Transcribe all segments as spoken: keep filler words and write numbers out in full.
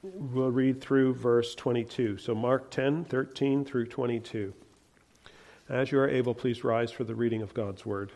we'll read through verse twenty-two. So Mark ten, thirteen through twenty-two. As you are able, please rise for the reading of God's word.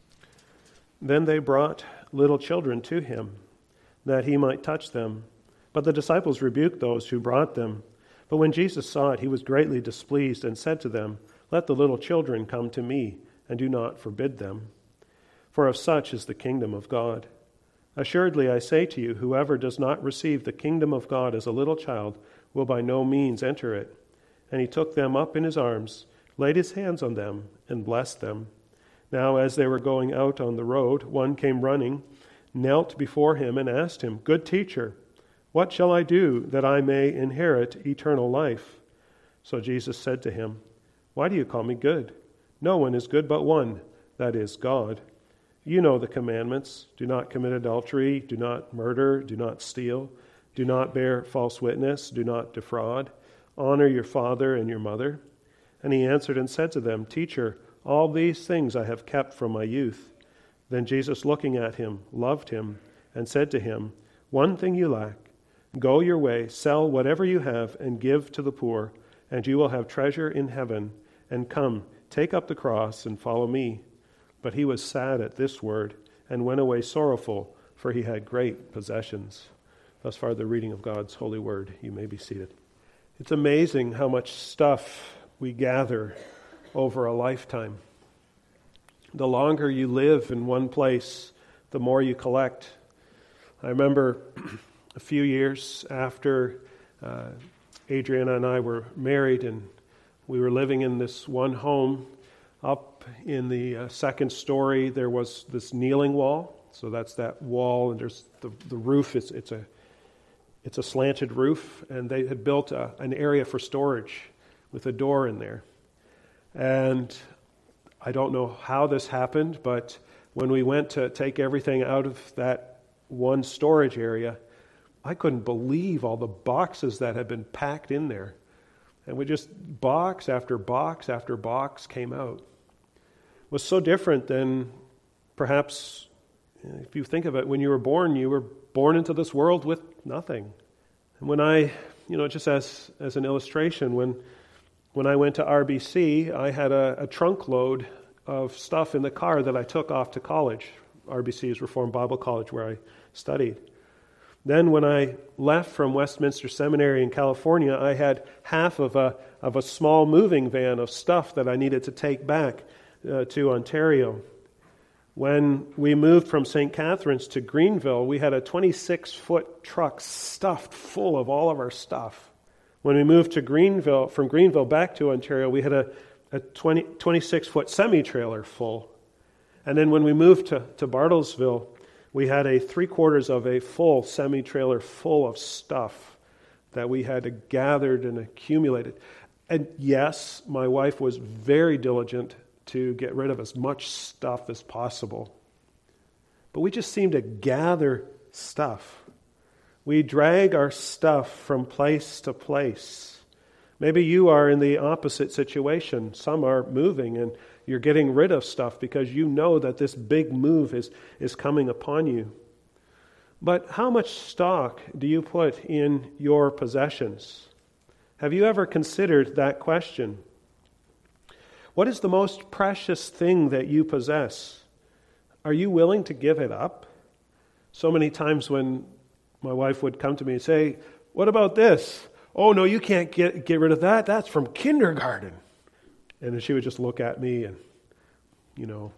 Then they brought little children to him, that he might touch them. But the disciples rebuked those who brought them. But when Jesus saw it, he was greatly displeased and said to them, Let the little children come to me, and do not forbid them. For of such is the kingdom of God. Assuredly, I say to you, whoever does not receive the kingdom of God as a little child will by no means enter it. And he took them up in his arms, laid his hands on them, and blessed them. Now as they were going out on the road, one came running, knelt before him, and asked him, Good teacher, what shall I do that I may inherit eternal life? So Jesus said to him, Why do you call me good? No one is good but one, that is God. You know the commandments. Do not commit adultery, do not murder, do not steal, do not bear false witness, do not defraud, honor your father and your mother. And he answered and said to them, Teacher, all these things I have kept from my youth. Then Jesus, looking at him, loved him, and said to him, One thing you lack. Go your way, sell whatever you have, and give to the poor, and you will have treasure in heaven. And come, take up the cross and follow me. But he was sad at this word, and went away sorrowful, for he had great possessions. Thus far the reading of God's holy word. You may be seated. It's amazing how much stuff we gather over a lifetime. The longer you live in one place, the more you collect. I remember a few years after uh, Adriana and I were married, and we were living in this one home. Up in the uh, second story, there was this kneeling wall. So that's that wall, and there's the, the roof. It's, it's a it's a slanted roof, and they had built a, an area for storage with a door in there. And I don't know how this happened, but when we went to take everything out of that one storage area, I couldn't believe all the boxes that had been packed in there. And we just, box after box after box came out. It was so different than perhaps, if you think of it, when you were born, you were born into this world with nothing. And when I, you know, just as as an illustration, when when I went to R B C, I had a, a trunk load of stuff in the car that I took off to college. R B C is Reformed Bible College, where I studied. Then when I left from Westminster Seminary in California, I had half of a of a small moving van of stuff that I needed to take back uh, to Ontario. When we moved from Saint Catharines to Greenville, we had a twenty-six foot truck stuffed full of all of our stuff. When we moved to Greenville, from Greenville back to Ontario, we had a, a twenty, twenty-six foot semi-trailer full. And then when we moved to, to Bartlesville, we had a three-quarters of a full semi-trailer full of stuff that we had gathered and accumulated. And yes, my wife was very diligent to get rid of as much stuff as possible. But we just seem to gather stuff. We drag our stuff from place to place. Maybe you are in the opposite situation. Some are moving and you're getting rid of stuff because you know that this big move is, is coming upon you. But how much stock do you put in your possessions? Have you ever considered that question? What is the most precious thing that you possess? Are you willing to give it up? So many times when my wife would come to me and say, "What about this? Oh, no, you can't get, get rid of that. That's from kindergarten." And then she would just look at me and, you know,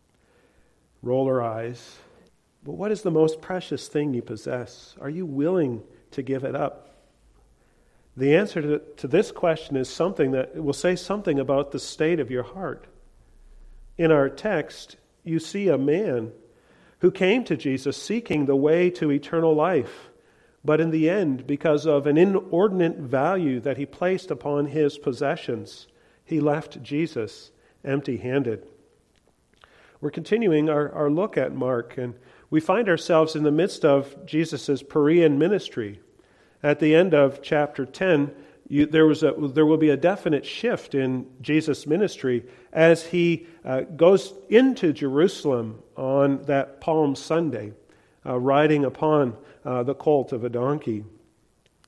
roll her eyes. But what is the most precious thing you possess? Are you willing to give it up? The answer to, to this question is something that will say something about the state of your heart. In our text, you see a man who came to Jesus seeking the way to eternal life, but in the end, because of an inordinate value that he placed upon his possessions, he left Jesus empty-handed. We're continuing our, our look at Mark, and we find ourselves in the midst of Jesus' Perean ministry. At the end of chapter ten, you, there was a, there will be a definite shift in Jesus' ministry as he uh, goes into Jerusalem on that Palm Sunday, uh, riding upon uh, the colt of a donkey.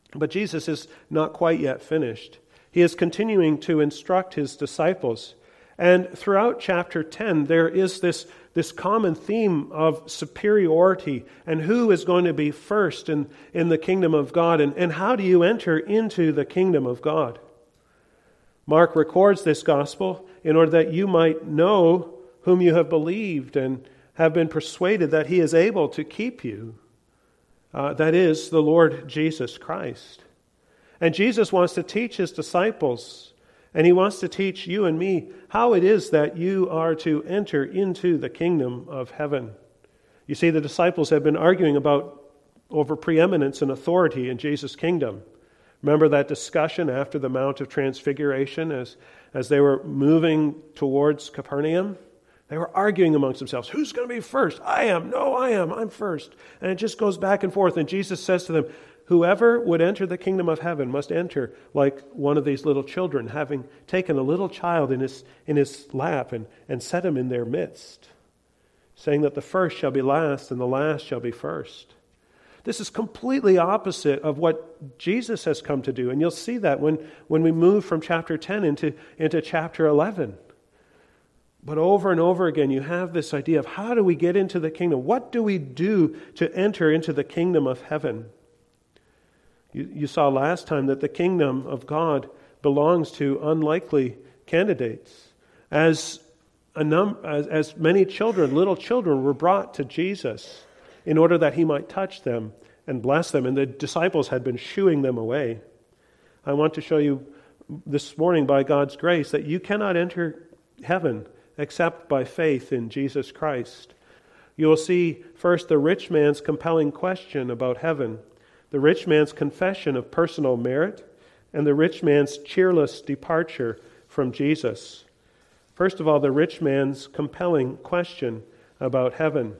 But Jesus is not quite yet finished. He is continuing to instruct his disciples. And throughout chapter ten, there is this, this common theme of superiority and who is going to be first in, in the kingdom of God, and, and how do you enter into the kingdom of God. Mark records this gospel in order that you might know whom you have believed and have been persuaded that he is able to keep you. Uh, that is, the Lord Jesus Christ. And Jesus wants to teach his disciples, and he wants to teach you and me how it is that you are to enter into the kingdom of heaven. You see, the disciples have been arguing about over preeminence and authority in Jesus' kingdom. Remember that discussion after the Mount of Transfiguration as, as they were moving towards Capernaum? They were arguing amongst themselves. Who's going to be first? I am. No, I am. I'm first. And it just goes back and forth. And Jesus says to them, whoever would enter the kingdom of heaven must enter like one of these little children, having taken a little child in his, in his lap and, and set him in their midst, saying that the first shall be last and the last shall be first. This is completely opposite of what Jesus has come to do. And you'll see that when, when we move from chapter ten into, into chapter eleven. But over and over again, you have this idea of how do we get into the kingdom? What do we do to enter into the kingdom of heaven? You, you saw last time that the kingdom of God belongs to unlikely candidates. As, a num- as, as many children, little children, were brought to Jesus in order that he might touch them and bless them, and the disciples had been shooing them away. I want to show you this morning, by God's grace, that you cannot enter heaven except by faith in Jesus Christ. You will see first the rich man's compelling question about heaven, the rich man's confession of personal merit, and the rich man's cheerless departure from Jesus. First of all, the rich man's compelling question about heaven.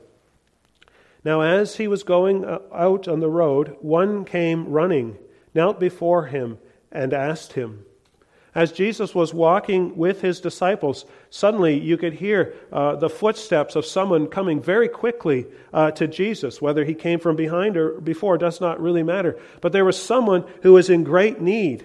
Now, as he was going out on the road, one came running, knelt before him, and asked him. As Jesus was walking with his disciples, suddenly you could hear uh, the footsteps of someone coming very quickly uh, to Jesus. Whether he came from behind or before does not really matter. But there was someone who was in great need.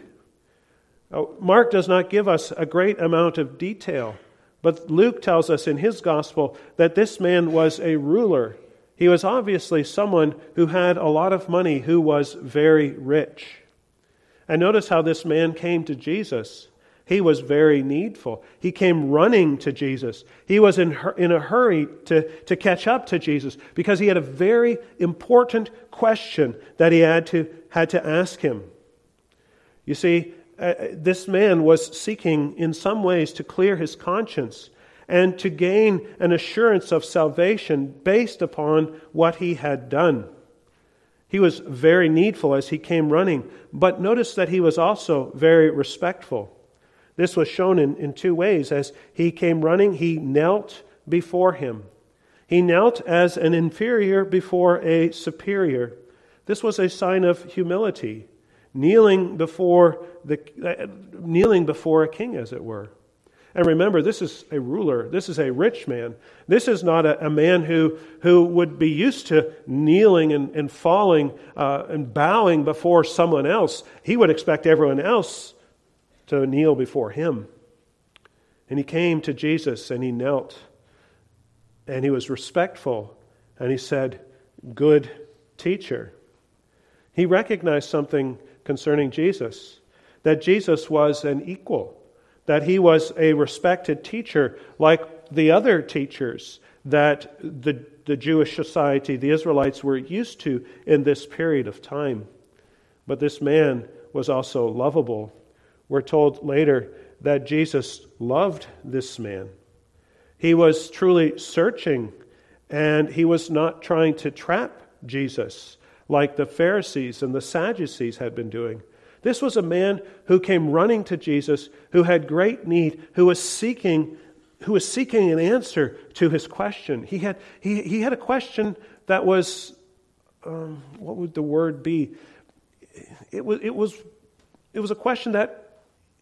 Uh, Mark does not give us a great amount of detail, but Luke tells us in his gospel that this man was a ruler. He was obviously someone who had a lot of money, who was very rich. And notice how this man came to Jesus. He was very needful. He came running to Jesus. He was in, in a hurry to, to catch up to Jesus because he had a very important question that he had to, had to ask him. You see, uh, this man was seeking in some ways to clear his conscience and to gain an assurance of salvation based upon what he had done. He was very needful as he came running, but notice that he was also very respectful. This was shown in, in two ways. As he came running, he knelt before him. He knelt as an inferior before a superior. This was a sign of humility, kneeling before the uh, kneeling before a king, as it were. And remember, this is a ruler. This is a rich man. This is not a, a man who, who would be used to kneeling and, and falling uh, and bowing before someone else. He would expect everyone else to kneel before him. And he came to Jesus and he knelt. And he was respectful. And he said, "Good teacher." He recognized something concerning Jesus, that Jesus was an equal, that he was a respected teacher like the other teachers that the, the Jewish society, the Israelites, were used to in this period of time. But this man was also lovable. We're told later that Jesus loved this man. He was truly searching, and he was not trying to trap Jesus like the Pharisees and the Sadducees had been doing. This was a man who came running to Jesus, who had great need, who was seeking, who was seeking an answer to his question. He had he he had a question that was, um, what would the word be? It was it was it was a question that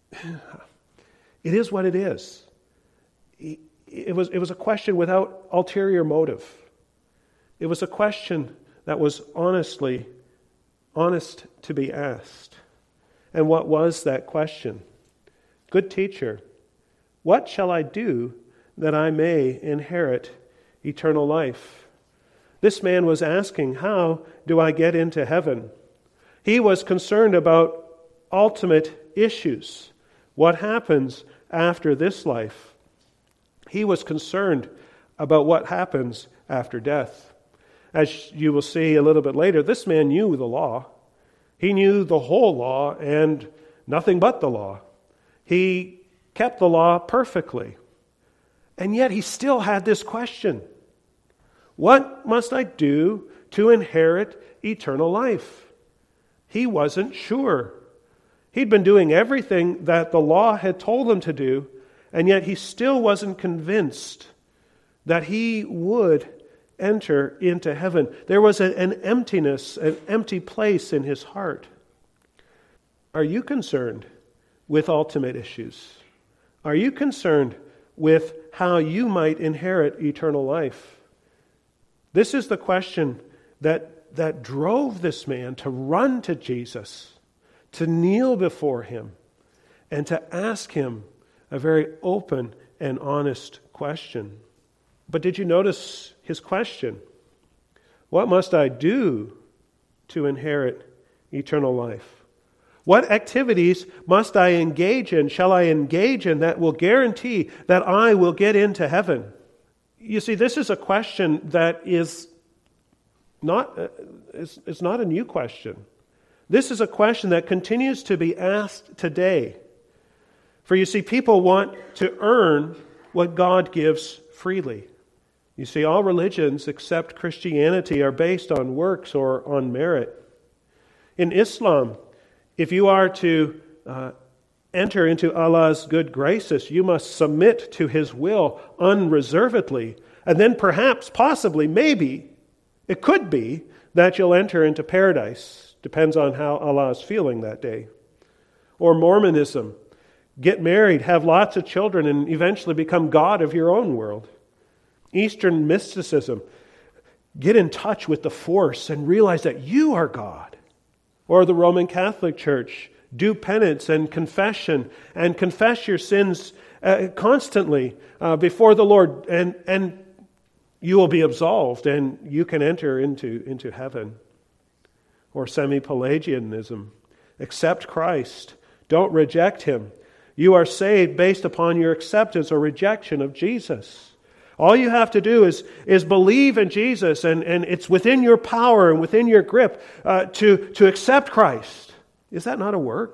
it is what it is. It was it was a question without ulterior motive. It was a question that was honestly honest to be asked. And what was that question? Good teacher, what shall I do that I may inherit eternal life? This man was asking, how do I get into heaven? He was concerned about ultimate issues. What happens after this life? He was concerned about what happens after death. As you will see a little bit later, this man knew the law. He knew the whole law and nothing but the law. He kept the law perfectly. And yet he still had this question. What must I do to inherit eternal life? He wasn't sure. He'd been doing everything that the law had told him to do, and yet he still wasn't convinced that he would enter into heaven. There was a, an emptiness, an empty place in his heart. Are you concerned with ultimate issues? Are you concerned with how you might inherit eternal life? This is the question that, that drove this man to run to Jesus, to kneel before him, and to ask him a very open and honest question. But did you notice his question? What must I do to inherit eternal life? What activities must I engage in, shall I engage in that will guarantee that I will get into heaven? You see, this is a question that is not, uh, it's, it's not a new question. This is a question that continues to be asked today. For you see, people want to earn what God gives freely. You see, all religions except Christianity are based on works or on merit. In Islam, if you are to uh, enter into Allah's good graces, you must submit to His will unreservedly. And then perhaps, possibly, maybe, it could be that you'll enter into paradise. Depends on how Allah is feeling that day. Or Mormonism. Get married, have lots of children, and eventually become God of your own world. Eastern mysticism. Get in touch with the force and realize that you are God. Or the Roman Catholic Church. Do penance and confession and confess your sins uh, constantly uh, before the Lord, and, and you will be absolved and you can enter into, into heaven. Or semi-Pelagianism. Accept Christ. Don't reject Him. You are saved based upon your acceptance or rejection of Jesus. All you have to do is, is believe in Jesus, and, and it's within your power and within your grip uh, to, to accept Christ. Is that not a work?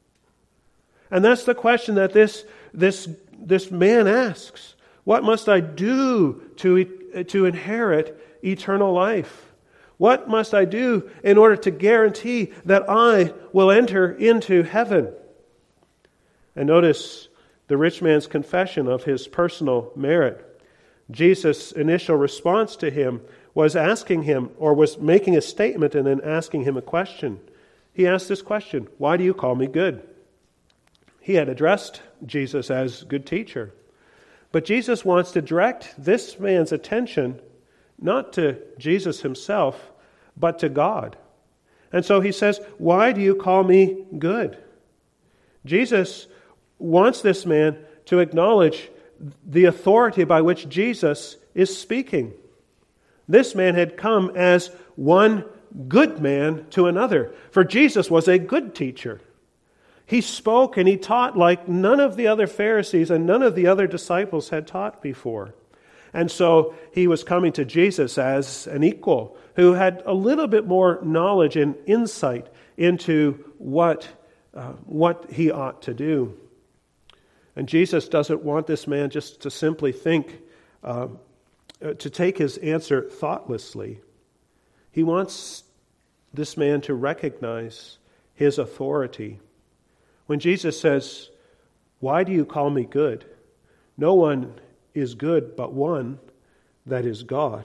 And that's the question that this, this, this man asks. What must I do to, to inherit eternal life? What must I do in order to guarantee that I will enter into heaven? And notice the rich man's confession of his personal merit. Jesus' initial response to him was asking him, or was making a statement and then asking him a question. He asked this question, why do you call me good? He had addressed Jesus as good teacher. But Jesus wants to direct this man's attention not to Jesus himself, but to God. And so he says, why do you call me good? Jesus wants this man to acknowledge the authority by which Jesus is speaking. This man had come as one good man to another, for Jesus was a good teacher. He spoke and he taught like none of the other Pharisees and none of the other disciples had taught before. And so he was coming to Jesus as an equal who had a little bit more knowledge and insight into what, uh, what he ought to do. And Jesus doesn't want this man just to simply think, uh, to take his answer thoughtlessly. He wants this man to recognize his authority. When Jesus says, why do you call me good? No one is good but one, that is God.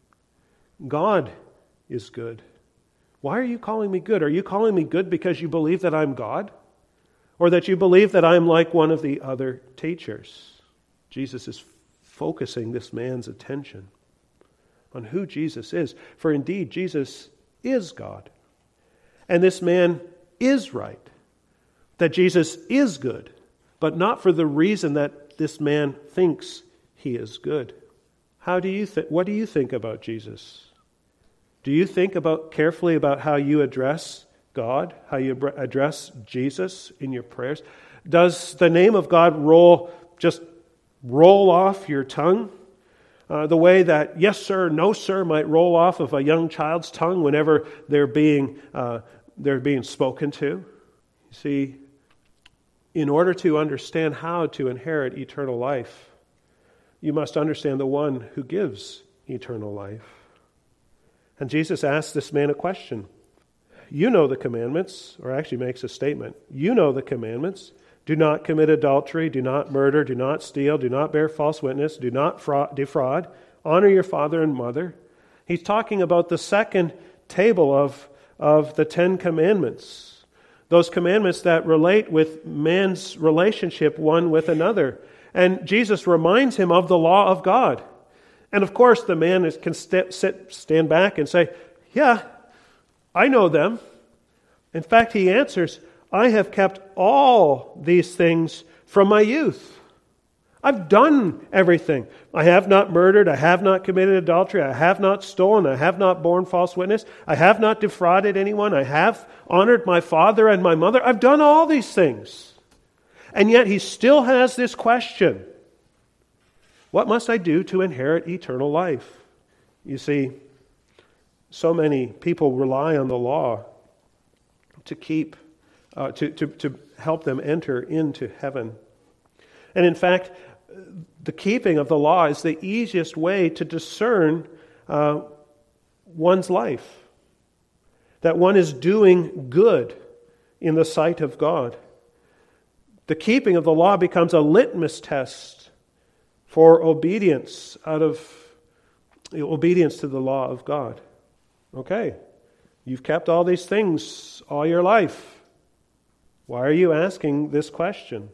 God is good. Why are you calling me good? Are you calling me good because you believe that I'm God? Or that you believe that I'm like one of the other teachers? Jesus is focusing this man's attention on who Jesus is. For indeed, Jesus is God. And this man is right, that Jesus is good, but not for the reason that this man thinks he is good. How do you think? What do you think about Jesus? Do you think about carefully about how you address God, how you address Jesus in your prayers? Does the name of God roll just roll off your tongue? Uh, the way that yes sir, no sir might roll off of a young child's tongue whenever they're being uh, they're being spoken to. You see, in order to understand how to inherit eternal life, you must understand the one who gives eternal life. And Jesus asked this man a question. You know the commandments, or actually makes a statement. You know the commandments. Do not commit adultery, do not murder, do not steal, do not bear false witness, do not fraud, defraud, honor your father and mother. He's talking about the second table of, of the Ten Commandments. Those commandments that relate with man's relationship one with another. And Jesus reminds him of the law of God. And of course the man is, can st- sit, stand back and say, yeah, I know them. In fact, he answers, I have kept all these things from my youth. I've done everything. I have not murdered. I have not committed adultery. I have not stolen. I have not borne false witness. I have not defrauded anyone. I have honored my father and my mother. I've done all these things. And yet he still has this question. What must I do to inherit eternal life? You see, so many people rely on the law to keep Uh, to, to, to help them enter into heaven. And in fact, the keeping of the law is the easiest way to discern uh, one's life. That one is doing good in the sight of God. The keeping of the law becomes a litmus test for obedience out of obedience to the law of God. Okay, you've kept all these things all your life. Why are you asking this question?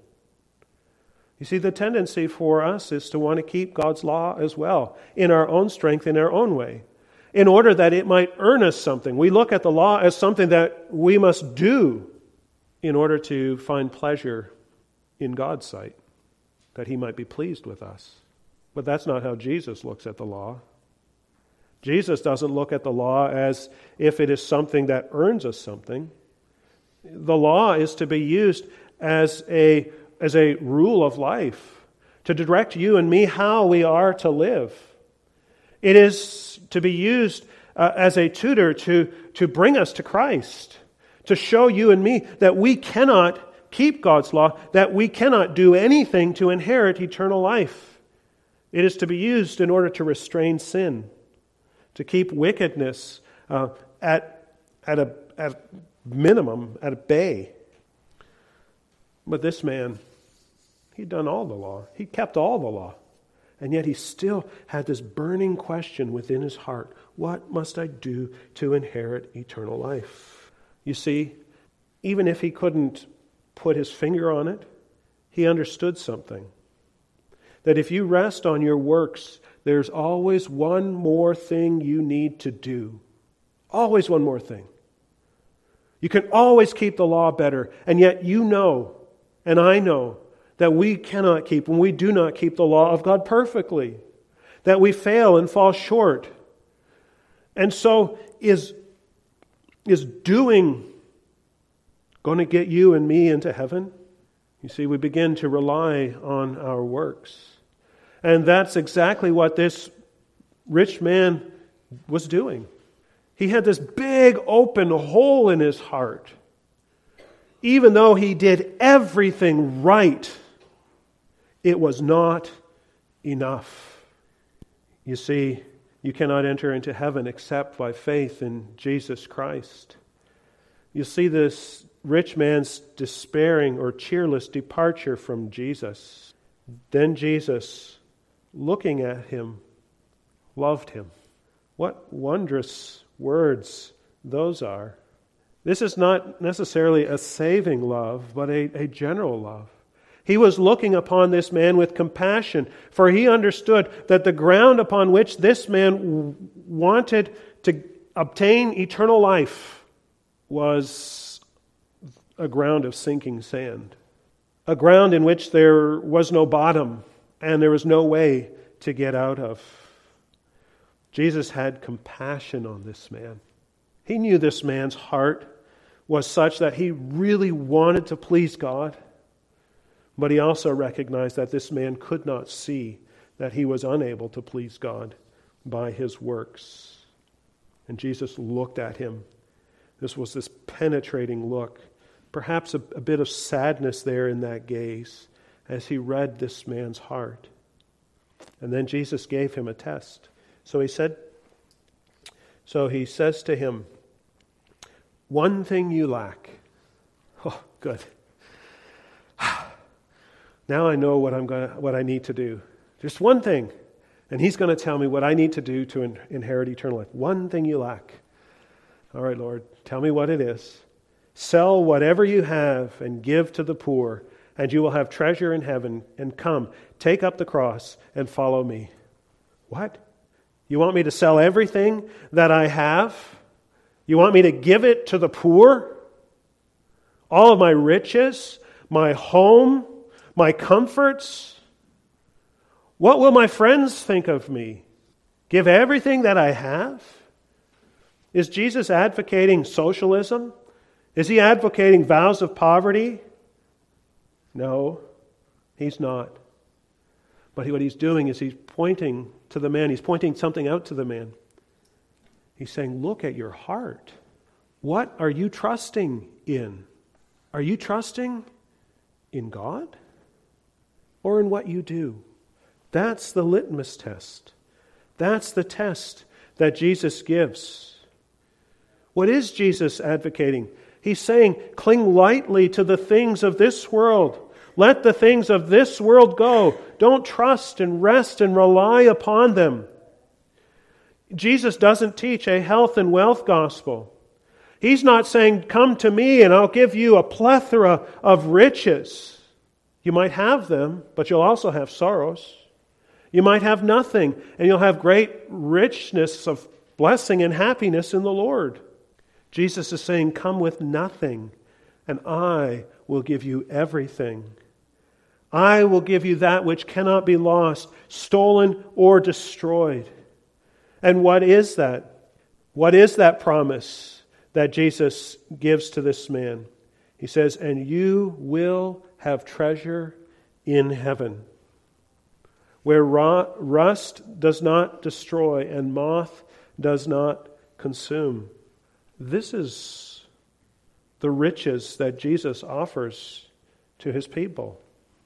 You see, the tendency for us is to want to keep God's law as well, in our own strength, in our own way, in order that it might earn us something. We look at the law as something that we must do in order to find pleasure in God's sight, that He might be pleased with us. But that's not how Jesus looks at the law. Jesus doesn't look at the law as if it is something that earns us something. The law is to be used as a, as a rule of life, to direct you and me how we are to live. It is to be used uh, as a tutor to, to bring us to Christ, to show you and me that we cannot keep God's law, that we cannot do anything to inherit eternal life. It is to be used in order to restrain sin, to keep wickedness uh, at, at a at minimum, at bay. But this man, he'd done all the law. He kept all the law. And yet he still had this burning question within his heart. What must I do to inherit eternal life? You see, even if he couldn't put his finger on it, he understood something. That if you rest on your works, there's always one more thing you need to do. Always one more thing. You can always keep the law better, and yet you know, and I know, that we cannot keep, and we do not keep the law of God perfectly, that we fail and fall short. And so is, is doing going to get you and me into heaven? You see, we begin to rely on our works. And that's exactly what this rich man was doing. He had this big open hole in his heart. Even though he did everything right, it was not enough. You see, you cannot enter into heaven except by faith in Jesus Christ. You see this rich man's despairing or cheerless departure from Jesus. Then Jesus, looking at him, loved him. What wondrous words those are. This is not necessarily a saving love, but a, a general love. He was looking upon this man with compassion, for he understood that the ground upon which this man w- wanted to obtain eternal life was a ground of sinking sand, a ground in which there was no bottom and there was no way to get out of. Jesus had compassion on this man. He knew this man's heart was such that he really wanted to please God, but he also recognized that this man could not see that he was unable to please God by his works. And Jesus looked at him. This was this penetrating look, perhaps a, a bit of sadness there in that gaze as he read this man's heart. And then Jesus gave him a test. So he said, so he says to him, one thing you lack. Oh, good. Now I know what I'm going to, what I need to do. Just one thing. And he's going to tell me what I need to do to in, inherit eternal life. One thing you lack. All right, Lord, tell me what it is. Sell whatever you have and give to the poor, and you will have treasure in heaven. And come, take up the cross and follow me. What? You want me to sell everything that I have? You want me to give it to the poor? All of my riches, my home, my comforts? What will my friends think of me? Give everything that I have? Is Jesus advocating socialism? Is he advocating vows of poverty? No, he's not. But what he's doing is he's pointing to the man. He's pointing something out to the man. He's saying, look at your heart. What are you trusting in? Are you trusting in God or in what you do? That's the litmus test. That's the test that Jesus gives. What is Jesus advocating? He's saying, cling lightly to the things of this world. Let the things of this world go. Don't trust and rest and rely upon them. Jesus doesn't teach a health and wealth gospel. He's not saying, come to me and I'll give you a plethora of riches. You might have them, but you'll also have sorrows. You might have nothing, and you'll have great richness of blessing and happiness in the Lord. Jesus is saying, come with nothing, and I will give you everything. I will give you that which cannot be lost, stolen, or destroyed. And what is that? What is that promise that Jesus gives to this man? He says, and you will have treasure in heaven, where rust does not destroy and moth does not consume. This is the riches that Jesus offers to his people.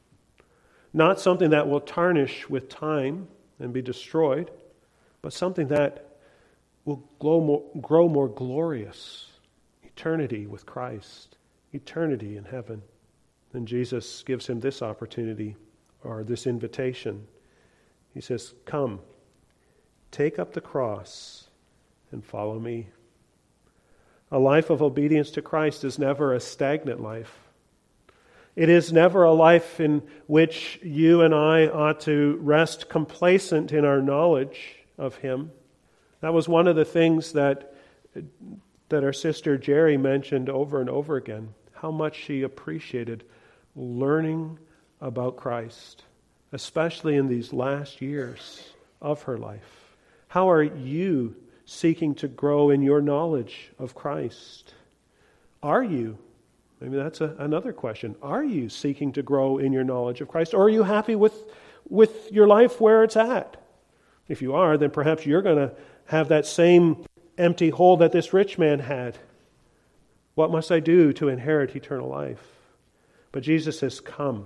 Not something that will tarnish with time and be destroyed, but something that will grow more, grow more glorious. Eternity with Christ. Eternity in heaven. And Jesus gives him this opportunity, or this invitation. He says, come, take up the cross and follow me. A life of obedience to Christ is never a stagnant life. It is never a life in which you and I ought to rest complacent in our knowledge of him. That was one of the things that, that our sister Jerry mentioned over and over again, how much she appreciated learning about Christ, especially in these last years of her life. How are you seeking to grow in your knowledge of Christ? Are you? Maybe that's a, another question. Are you seeking to grow in your knowledge of Christ? Or are you happy with, with your life where it's at? If you are, then perhaps you're going to have that same empty hole that this rich man had. What must I do to inherit eternal life? But Jesus says, come.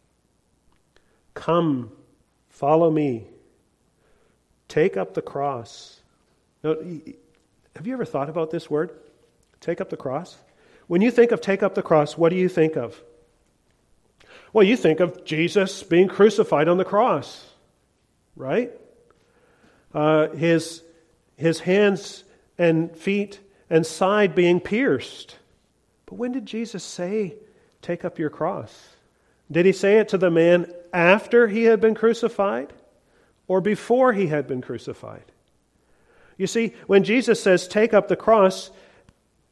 Come, follow me. Take up the cross. Now, have you ever thought about this word? Take up the cross? When you think of take up the cross, what do you think of? Well, you think of Jesus being crucified on the cross, right? Uh, his, his hands and feet and side being pierced. But when did Jesus say, take up your cross? Did he say it to the man after he had been crucified or before he had been crucified? You see, when Jesus says, take up the cross,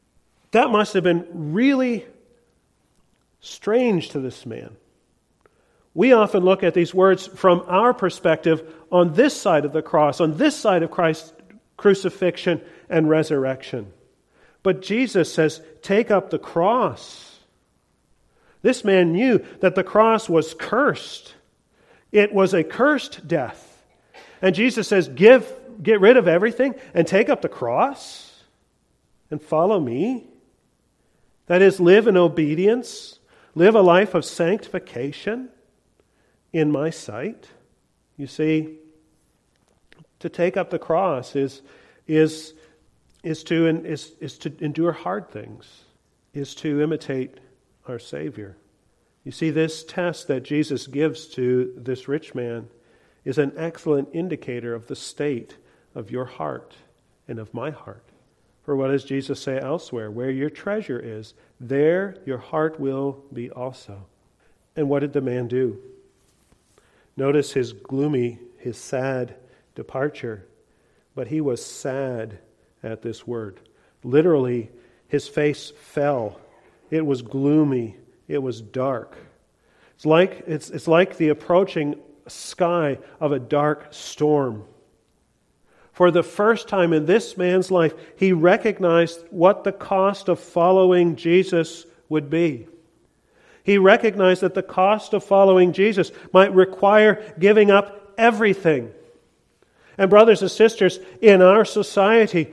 That must have been really strange to this man. We often look at these words from our perspective on this side of the cross, on this side of Christ's crucifixion and resurrection. But Jesus says, take up the cross. This man knew that the cross was cursed. It was a cursed death. And Jesus says, give, get rid of everything and take up the cross and follow me. That is, live in obedience, live a life of sanctification in my sight. You see, to take up the cross is, is, is, to, is, is to endure hard things, is to imitate our Savior. You see, this test that Jesus gives to this rich man is an excellent indicator of the state of your heart and of my heart. For what does Jesus say elsewhere? Where your treasure is, there your heart will be also. And what did the man do? Notice his gloomy, his sad departure. But he was sad at this word. Literally, his face fell. It was gloomy. It was dark. It's like, it's, it's like the approaching sky of a dark storm. For the first time in this man's life, he recognized what the cost of following Jesus would be. He recognized that the cost of following Jesus might require giving up everything. And brothers and sisters, in our society,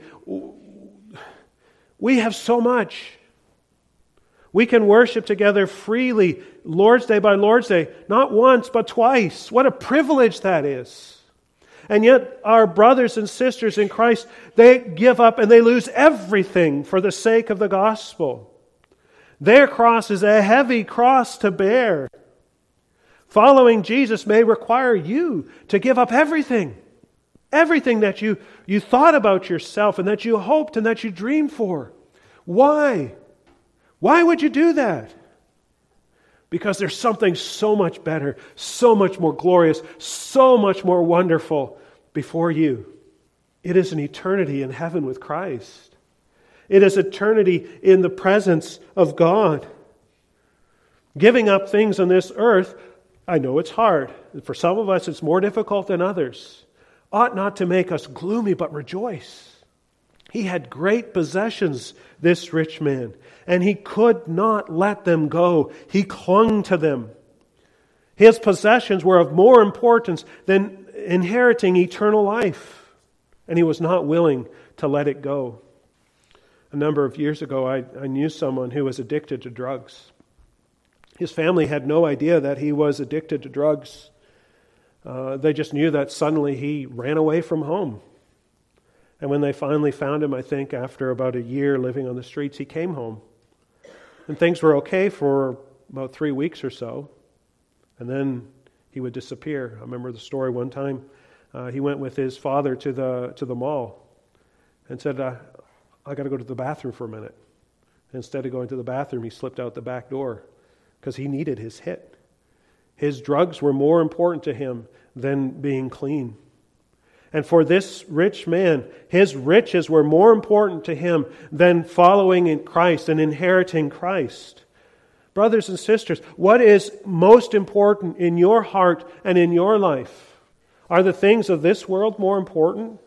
we have so much. We can worship together freely, Lord's Day by Lord's Day, not once, but twice. What a privilege that is. And yet our brothers and sisters in Christ, they give up and they lose everything for the sake of the gospel. Their cross is a heavy cross to bear. Following Jesus may require you to give up everything. Everything that you, you thought about yourself and that you hoped and that you dreamed for. Why? Why would you do that? Because there's something so much better, so much more glorious, so much more wonderful before you. It is an eternity in heaven with Christ. It is eternity in the presence of God. Giving up things on this earth, I know it's hard. For some of us, it's more difficult than others. Ought not to make us gloomy, but rejoice. He had great possessions, this rich man, and he could not let them go. He clung to them. His possessions were of more importance than inheriting eternal life, and he was not willing to let it go. A number of years ago, I, I knew someone who was addicted to drugs. His family had no idea that he was addicted to drugs. Uh, they just knew that suddenly he ran away from home. And when they finally found him, I think after about a year living on the streets, he came home. And things were okay for about three weeks or so. And then he would disappear. I remember the story one time. Uh, he went with his father to the to the mall and said, uh, I got to go to the bathroom for a minute. And instead of going to the bathroom, he slipped out the back door because he needed his hit. His drugs were more important to him than being clean. And for this rich man, his riches were more important to him than following in Christ and inheriting Christ. Brothers and sisters, what is most important in your heart and in your life? Are the things of this world more important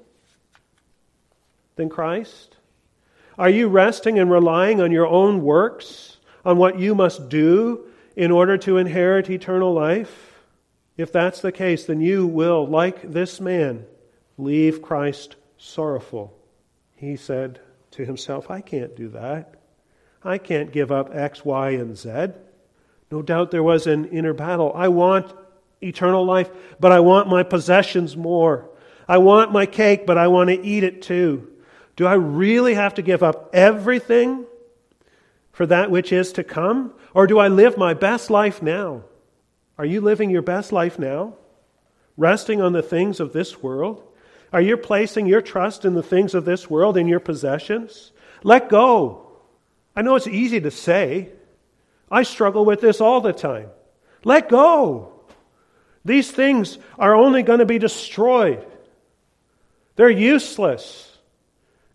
than Christ? Are you resting and relying on your own works, on what you must do in order to inherit eternal life? If that's the case, then you will, like this man, leave Christ sorrowful. He said to himself, I can't do that. I can't give up X, Y, and Z. No doubt there was an inner battle. I want eternal life, but I want my possessions more. I want my cake, but I want to eat it too. Do I really have to give up everything for that which is to come? Or do I live my best life now? Are you living your best life now? Resting on the things of this world? Are you placing your trust in the things of this world, in your possessions? Let go. I know it's easy to say. I struggle with this all the time. Let go. These things are only going to be destroyed. They're useless.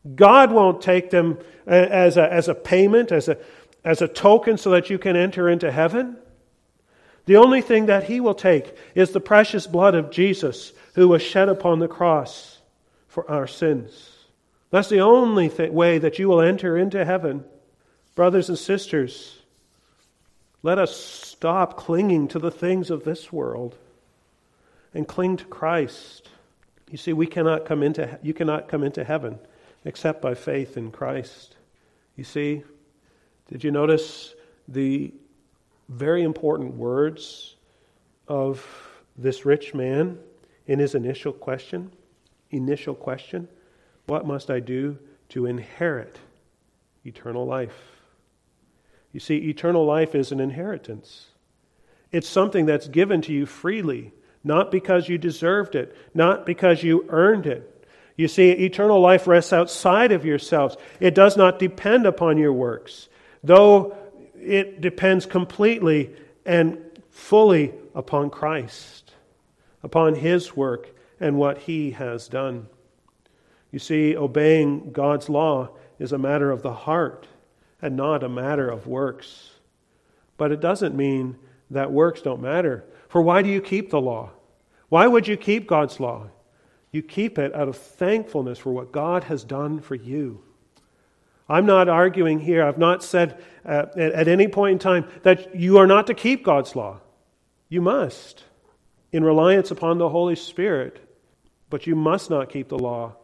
God won't take them as a, as a payment, as a, as a token so that you can enter into heaven. The only thing that He will take is the precious blood of Jesus, who was shed upon the cross for our sins. That's the only th- way that you will enter into heaven. Brothers and sisters, let us stop clinging to the things of this world and cling to Christ. You see, we cannot come into you cannot come into heaven except by faith in Christ. You see, did you notice the very important words of this rich man in his initial question? Initial question, what must I do to inherit eternal life? You see, eternal life is an inheritance. It's something that's given to you freely, not because you deserved it, not because you earned it. You see, eternal life rests outside of yourselves. It does not depend upon your works, though it depends completely and fully upon Christ, upon His work and what He has done. You see, obeying God's law is a matter of the heart and not a matter of works. But it doesn't mean that works don't matter. For why do you keep the law? Why would you keep God's law? You keep it out of thankfulness for what God has done for you. I'm not arguing here. I've not said uh, at, at any point in time that you are not to keep God's law. You must, in reliance upon the Holy Spirit. But you must not keep the law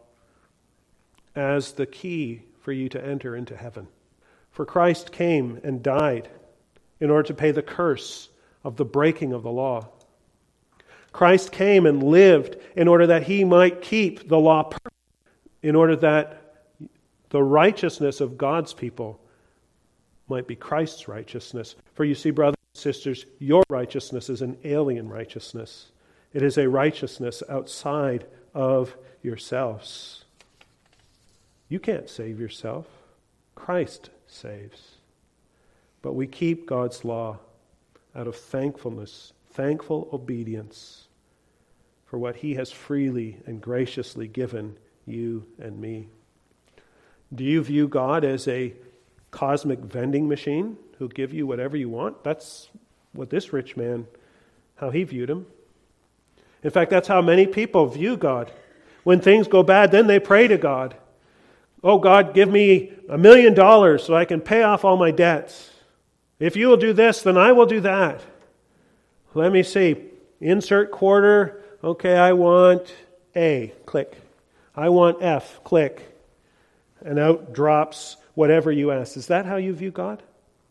as the key for you to enter into heaven. For Christ came and died in order to pay the curse of the breaking of the law. Christ came and lived in order that He might keep the law perfect, in order that the righteousness of God's people might be Christ's righteousness. For you see, brothers and sisters, your righteousness is an alien righteousness. It is a righteousness outside of yourselves. You can't save yourself. Christ saves. But we keep God's law out of thankfulness, thankful obedience for what He has freely and graciously given you and me. Do you view God as a cosmic vending machine who'll give you whatever you want? That's what this rich man, how he viewed Him. In fact, that's how many people view God. When things go bad, then they pray to God. Oh, God, give me a million dollars so I can pay off all my debts. If you will do this, then I will do that. Let me see. Insert quarter. Okay, I want A. Click. I want F. Click. And out drops whatever you ask. Is that how you view God?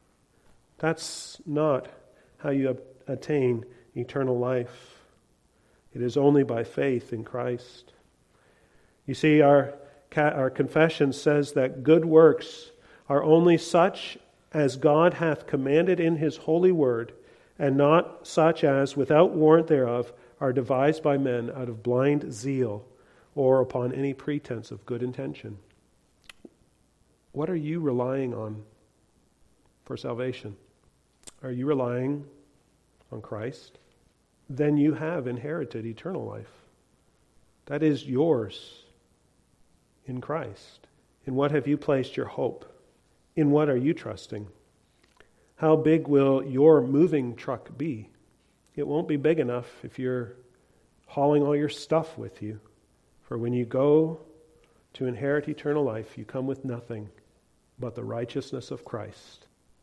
That's not how you attain eternal life. It is only by faith in Christ. You see, our, our confession says that good works are only such as God hath commanded in His holy word, and not such as, without warrant thereof, are devised by men out of blind zeal or upon any pretense of good intention. What are you relying on for salvation? Are you relying on Christ? Then you have inherited eternal life. That is yours in Christ. In what have you placed your hope? In what are you trusting? How big will your moving truck be? It won't be big enough if you're hauling all your stuff with you. For when you go to inherit eternal life, you come with nothing but the righteousness of Christ.